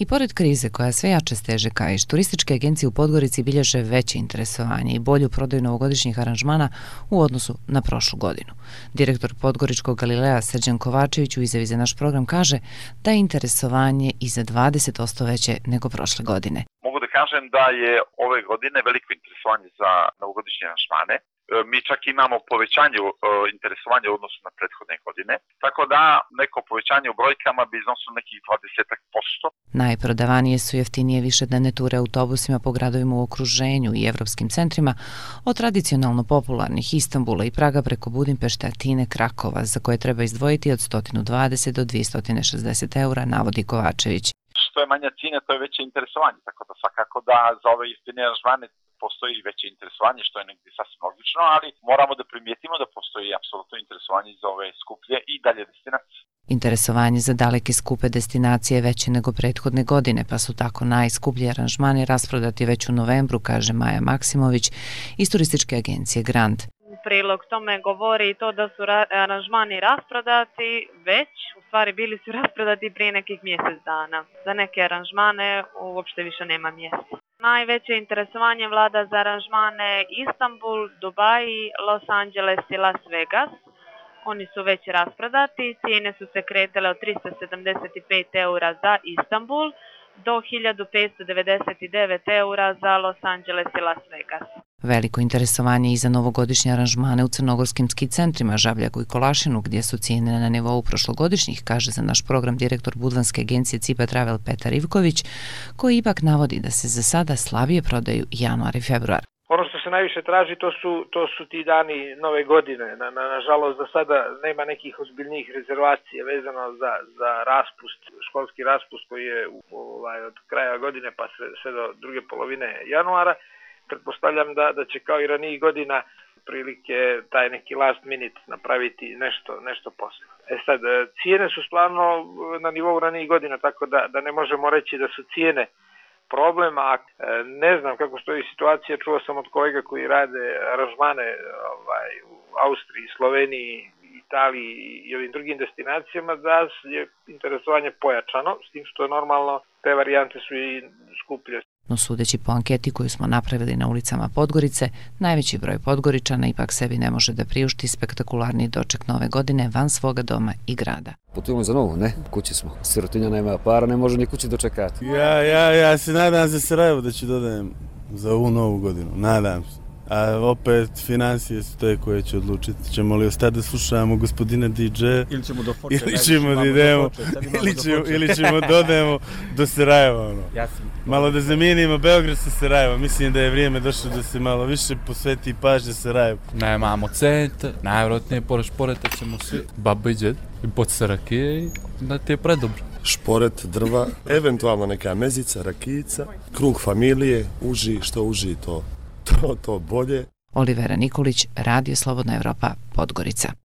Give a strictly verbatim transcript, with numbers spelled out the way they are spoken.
I pored krize koja sve jače steže kaiš, turističke agencije u Podgorici bilježe veće interesovanje i bolju prodaju novogodišnjih aranžmana u odnosu na prošlu godinu. Direktor Podgoričkog Galilea Srđan Kovačević u izjavi za naš program kaže da je interesovanje i za dvadeset posto veće nego prošle godine. Mogu da kažem da je ove godine veliko interesovanje za novogodišnje aranžmane. Mi čak imamo povećanje interesovanja u odnosu na prethodne godine, tako da neko povećanje u brojkama bi iznosilo nekih dvadeset posto. Najprodavanije su jeftinije višednevne ture autobusima po gradovima u okruženju i evropskim centrima, od tradicionalno popularnih Istanbula i Praga preko Budimpešte, Atine, Krakova, za koje treba izdvojiti od sto dvadeset do dvesta šezdeset eura, navodi Kovačević. Što je manja cijena, to je veće interesovanje, tako da svakako da za ove jeftinije aranžmane postoji veće interesovanje, što je negdje sasvim logično, ali moramo da primijetimo da postoji apsolutno interesovanje za ove skuplje i dalje destinacije. Interesovanje za daleke skupe destinacije je veće nego prethodne godine, pa su tako najskuplji aranžmani rasprodati već u novembru, kaže Maja Maksimović iz turističke agencije Grand. Prilog tome govori i to da su aranžmani rasprodati već, u stvari bili su rasprodati prije nekih mjesec dana. Za neke aranžmane uopšte više nema mjesta. Najveće interesovanje vlada za aranžmane Istanbul, Dubai, Los Angeles i Las Vegas. Oni su već rasprodati, cijene su se kretale od trista sedamdeset pet eura za Istanbul do hiljadu petsto devedeset devet eura za Los Angeles i Las Vegas. Veliko interesovanje i za novogodišnje aranžmane u crnogorskim ski centrima Žabljaku i Kolašinu, gdje su cijene na nivou prošlogodišnjih, kaže za naš program direktor budvanske agencije Cipa Travel Petar Ivković, koji ipak navodi da se za sada slabije prodaju januar i februar. Ono što se najviše traži to su, to su ti dani nove godine. Na, na, nažalost, za sada nema nekih ozbiljnijih rezervacija vezano za, za raspust, školski raspust koji je ovaj, od kraja godine pa sve, sve do druge polovine januara. Pretpostavljam da, da će kao i ranijih godina prilike taj neki last minute napraviti nešto, nešto posebno. E sad, cijene su stvarno na nivou ranijih godina, tako da, da ne možemo reći da su cijene problem, a ne znam kako stoji situacija, čuo sam od kolega koji rade aranžmane ovaj, u Austriji, Sloveniji, Italiji i ovim drugim destinacijama da je interesovanje pojačano, s tim što je normalno te varijante su i skuplje. No sudeći po anketi koju smo napravili na ulicama Podgorice, najveći broj Podgoričana ipak sebi ne može da priušti spektakularni doček nove godine van svoga doma i grada. Putujemo za novu, ne? Kući smo. Sirotinja nema para, ne može ni kući dočekati. Ja, ja, ja se nadam za Sarajevo da ću dodajem za ovu novu godinu. Nadam se. A opet financije su te koje će odlučiti. Ćemo li ostati da slušamo gospodina D J ili ćemo do Foče, ili ćemo da idemo ili ćemo, ili ćemo da odemo do Sarajeva. Ono. Ja sam... Malo da zamijenimo Beograd sa Sarajevom. Mislim da je vrijeme došlo da se malo više posveti pažnje Sarajevu. Nemamo centar, najvjerojatnije pored šporeta ćemo svi baba i džed i pod Sarakije i da ti je predobro. Šporet, drva, eventualno neka mezica, rakijica, krug familije, uži, što uži to. To, to bolje. Olivera Nikolić, Radio Slobodna Evropa, Podgorica.